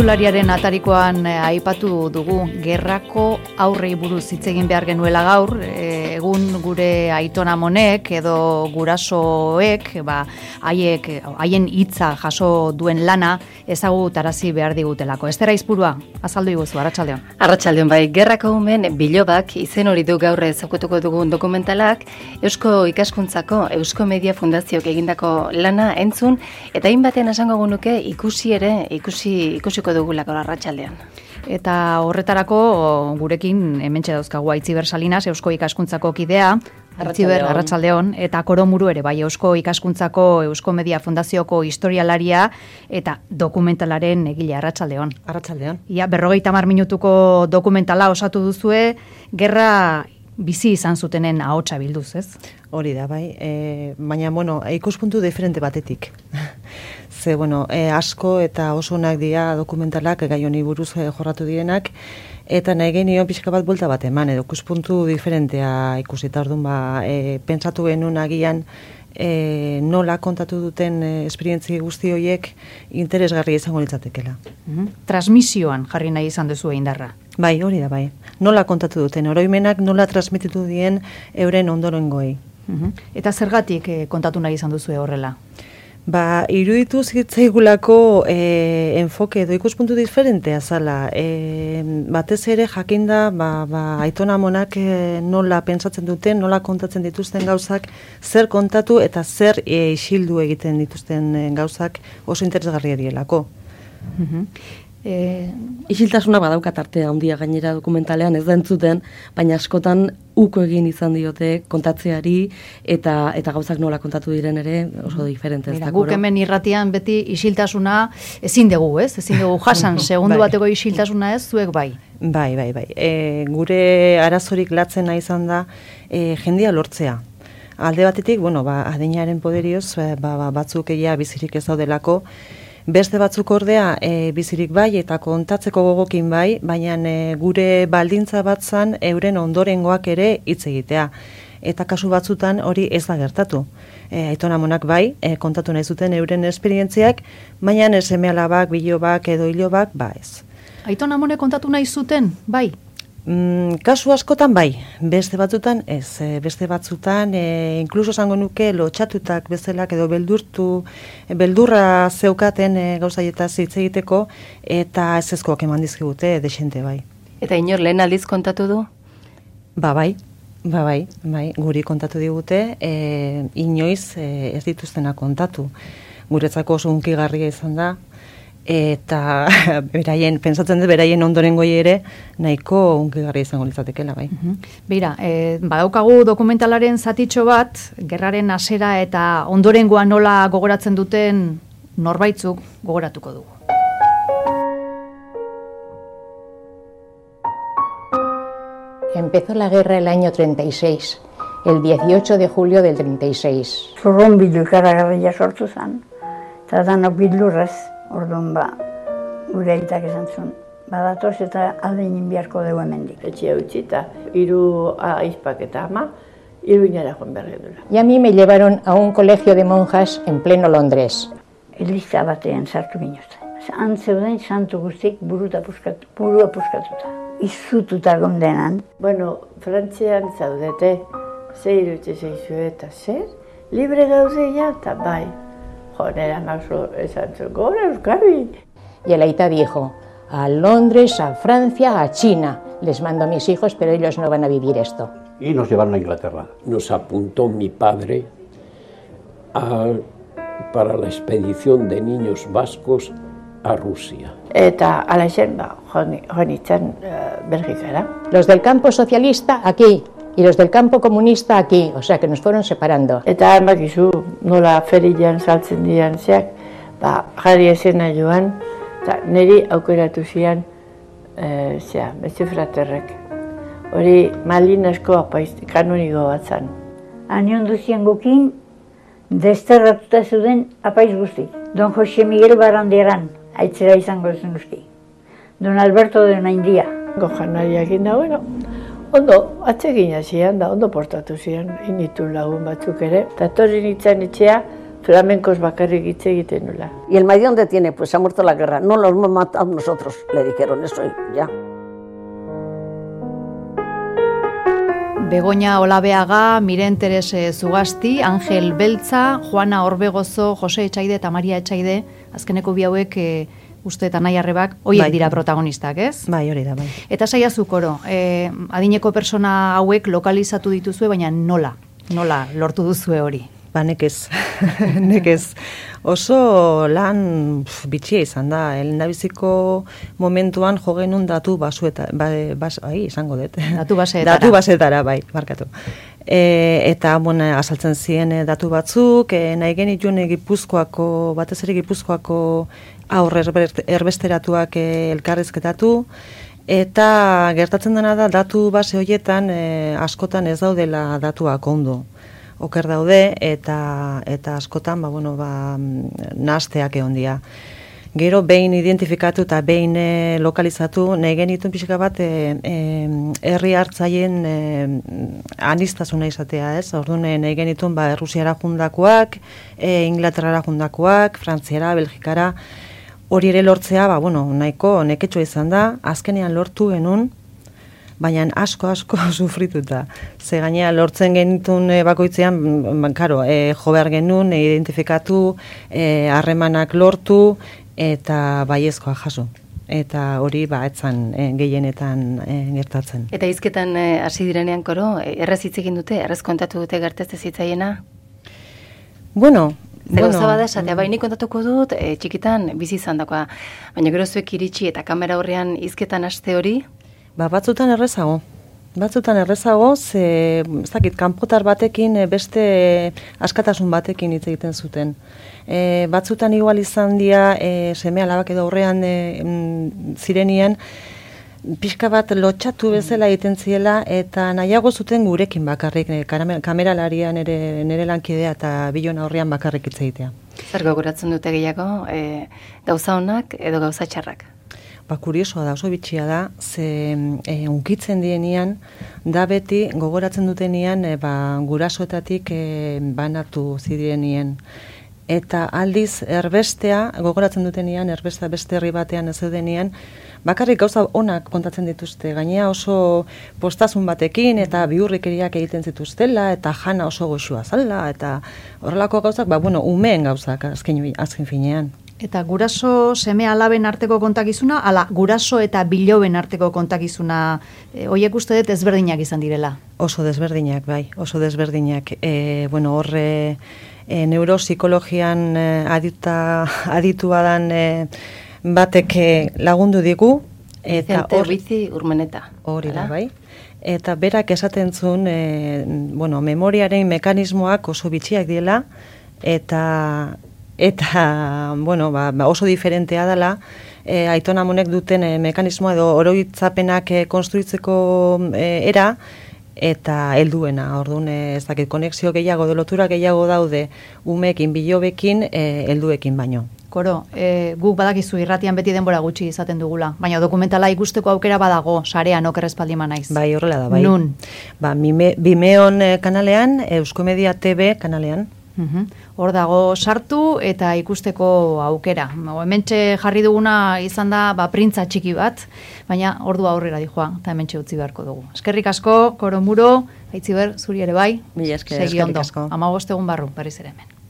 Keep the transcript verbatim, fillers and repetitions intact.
entzulariaren atarikoan eh, aipatu dugu gerrako aurrei buruz hitz egin behar genuela gaur, eh, egun gure aiton amonek edo gurasoek, ba, haiek, haien hitza jaso duen lana ezagutarazi behar digutelako. Ester Aizpurua, azaldu iguzu, Arratsaldeon. Arratsaldeon bai, gerrako umen bilobak izen hori du gaur ezagutuko dugun dokumentalak, Eusko Ikaskuntzako Eusko Media Fundazioak egindako lana entzun, eta hainbaten esango gunuke ikusi ere, ikusi ikusiko dugulako Arratsaldean. Eta horretarako gurekin hementxe dauzkagu Aitziber Salinas, Eusko Ikaskuntzako kidea, Aitziber, Arratsaldeon, eta Koromuru ere, bai, Eusko Ikaskuntzako Eusko Media Fundazioko historialaria eta dokumentalaren egile. Arratsaldeon. Arratsaldeon. Ia, berrogeita hamar minutuko dokumentala osatu duzue, gerra bizi izan zutenen ahotsa bilduz, ez? Hori da, bai. E, baina, bueno, ikuspuntu diferente batetik. Ze, bueno, e, asko eta oso onak dira dokumentalak, gai honi buruz e, jorratu direnak, eta nahi genio pixka bat buelta bat eman, edo ikuspuntu diferentea ikusita, orduan, ba, e, pentsatu genuen agian e, nola kontatu duten e, esperientzi guzti horiek interesgarria izango litzatekela. Mm-hmm. Transmisioan jarri nahi izan duzu indarra. Bai, hori da, bai. Nola kontatu duten, oroimenak nola transmititu dien euren ondorengoei. Mm-hmm. Eta zergatik eh, kontatu nahi izan duzu horrela? Ba, iruditu zitzaigulako e, enfoke edo ikuspuntu diferentea zala. E, batez ere jakinda, ba, ba, aiton amonak e, nola pentsatzen duten, nola kontatzen dituzten gauzak, zer kontatu eta zer e, isildu egiten dituzten e, gauzak oso interesgarria dielako. Mm-hmm. E, isiltasuna badaukat artea handia gainera dokumentalean ez da entzuten, baina askotan uko egin izan diote kontatzeari eta eta gauzak nola kontatu diren ere oso diferente ez da. Guk hemen irratian beti isiltasuna ezin dugu, ez? Ezin dugu jasan segundu bai. bateko isiltasuna ez, zuek bai. Bai, bai, bai. E, gure arazorik latzena izan da e, jendia lortzea. Alde batetik, bueno, ba, adinaren poderioz, ba, ba, batzuk egia bizirik ez daudelako, beste batzuk ordea e, bizirik bai eta kontatzeko gogokin bai, baina e, gure baldintza batzan euren ondorengoak ere hitz egitea. Eta kasu batzutan hori ez da gertatu. E, aiton amonak bai, e, kontatu nahi zuten euren esperientziak, baina seme-alabak, bilobak edo hilobak, ba ez. Aiton amonek kontatu nahi zuten, bai? Mm, kasu askotan bai, beste batzutan ez, e, beste batzutan e, inkluso esango nuke lotxatutak bezalak edo beldurtu, e, beldurra zeukaten e, gauzaietaz hitz egiteko eta ezezkoak eman dizkigute desente bai. Eta inor lehen aldiz kontatu du? Ba bai, ba bai, bai, guri kontatu digute, e, inoiz e, ez dituztena kontatu. Guretzako oso hunkigarria izan da, eta beraien, pentsatzen dut beraien ondorengoi ere nahiko hunkigarria izango litzatekeela bai. Uh-huh. Beira, e, badaukagu dokumentalaren zatitxo bat, gerraren hasera eta ondorengoa nola gogoratzen duten norbaitzuk gogoratuko dugu. Empezó la guerra el año treinta y seis, el dieciocho de julio del treinta y seis. Zurrun bildu ikaragarria sortu zen, eta danok bildurrez. Orduan ba, gure aitak esan zuen, badatoz eta aldeinin beharko dugu hemendik. Etxea utzi eta hiru aizpak eta ama, Iruñara joan behar dula. Y a mí me llevaron a un colegio de monjas en pleno Londres. Eliza batean sartu ginuzten. Han zeuden santu guztik buruta puskatu, burua puskatuta. Izututa gondenan. Bueno, Frantzian zaudete, ze irutze zeizu eta zer, libre gauze ja eta bai. Joder, amaso esan zuen, gora Euskadi. Y el aita dijo, a Londres, a Francia, a China. Les mando a mis hijos, pero ellos no van a vivir esto. Y nos llevaron a Inglaterra. Nos apuntó mi padre a, para la expedición de niños vascos a Rusia. Eta alaxen, ba, joan itzan uh, Belgikara. Los del campo socialista aquí. Y los del campo comunista aquí, o sea que nos fueron separando. Eta bakizu nola ferian saltzen dian zeak, ba, jarri esena joan, eta niri aukeratu zian, e, zea, beste fraterrek. Hori Malinasko apaiz, kanonigo bat zan. Anion duzien gukin, desterratuta zuden apaiz guzti. Don Jose Miguel Barandiaran, aitzera izango zen guzti. Don Alberto de Naindia. Gojanariak inda, bueno, ondo, atsegin zian da, ondo portatu zian, initu lagun batzuk ere. Eta torri nintzen etxea, flamencos bakarrik hitz egiten nola. ¿Y el marido dónde tiene? Pues se ha muerto la guerra. No lo hemos matado nosotros, le dijeron eso ya. Begoña Olabeaga, Miren Terese Zugasti, Angel Beltza, Juana Orbegozo, Jose Etxaide eta Maria Etxaide, azkeneko bi hauek e, uste eta nahi arrebak, hoiek dira protagonistak, ez? Bai, hori da, bai. Eta saiazu koro, e, adineko persona hauek lokalizatu dituzue, baina nola? Nola lortu duzue hori? Ba, nekez, nekez. Oso lan pf, bitxia izan da. Elendabiziko momentuan jo genuen datu basueta, ba, bas, ai, izango dut. Datu basetara. Datu basetara, bai, markatu. E, eta, bueno, azaltzen ziren e, datu batzuk, e, nahi genituen e, Gipuzkoako, batez ere Gipuzkoako aurre erbesteratuak e, elkarrizketatu, eta gertatzen dena da datu base horietan e, askotan ez daudela datuak ondo. Oker daude eta eta askotan ba bueno ba nahasteak egondia. Gero behin identifikatu eta behin e, lokalizatu nahi genituen pixka bat e, e, herri hartzaien e, aniztasuna izatea, ez? Orduan nahi genituen ba Errusiara jundakoak, e, Inglaterrara jundakoak, Frantziara, Belgikara, hori ere lortzea ba bueno, nahiko neketxo izan da, azkenean lortu genuen. Baina asko asko sufrituta. Ze gainea lortzen genitun e, bakoitzean, karo, e, jo behar genuen, e, identifikatu, harremanak e, lortu, eta baiezkoa jaso. Eta hori ba etzan e, gehienetan e, gertatzen. Eta hizketan hasi e, direnean koro, erraz hitz egin dute, erraz kontatu dute gertaz ez hitzaiena? Bueno, Zer gauza bada esatea, bai, nik kontatuko dut, e, txikitan bizi izan dakoa, baina gero zuek iritsi eta kamera horrean hizketan haste hori? Ba, batzutan errezago. Batzutan errezago, ze, ez dakit, kanpotar batekin beste askatasun batekin hitz egiten zuten. E, batzutan igual izan dira, e, seme alabak edo aurrean e, zirenien, pixka bat lotxatu bezala egiten ziela, eta nahiago zuten gurekin bakarrik, e, kameralarian nere, nere lankidea eta bilon aurrean bakarrik hitz egitea. Zer gogoratzen dute gehiago, e, gauza honak edo gauza txarrak? Ba, kuriosoa da, oso bitxia da, ze e, unkitzen dienean, da beti gogoratzen dutenean e, ba, gurasoetatik e, banatu zirenien. Eta aldiz erbestea, gogoratzen dutenean, erbestea beste herri batean ez zeudenean, bakarrik gauza onak kontatzen dituzte, gainea oso postasun batekin eta bihurrikeriak egiten zituztela, eta jana oso goxua zala, eta horrelako gauzak, ba, bueno, umeen gauzak azken, azken finean. Eta guraso seme alaben arteko kontakizuna, ala guraso eta biloben arteko kontakizuna, e, hoiek uste dut ezberdinak izan direla? Oso desberdinak, bai, oso desberdinak. E, bueno, horre e, neuropsikologian e, adita, aditua dan e, batek lagundu digu. Eta hor, bizi urmeneta. Hori da, bai. Eta berak esaten zuen, e, bueno, memoriaren mekanismoak oso bitxiak diela, eta... Eta, bueno, ba, oso diferentea dela, e, Aiton Amonek duten e, mekanismoa edo oroitzapenak e, konstruitzeko e, era, eta helduena, orduan ez dakit, konexio gehiago, lotura gehiago daude umeekin, bilobekin, e, helduekin baino. Koro, e, guk badakizu irratian beti denbora gutxi izaten dugula, baina dokumentala ikusteko aukera badago, sarean okerrezpaldima naiz. Bai, horrela da, bai. Nun? Ba, Bimeon kanalean, Euskomedia T V kanalean. Uhum. Hor dago sartu eta ikusteko aukera. Hementxe jarri duguna izan da ba, printza txiki bat, baina ordua aurrera dijoa, eta hementxe utzi beharko dugu. Eskerrik asko, Koro Muro, Aitziber, zuri ere bai, Mila esker, segi eskerrik ondo. asko. Hamabost egun barru, berriz ere hemen.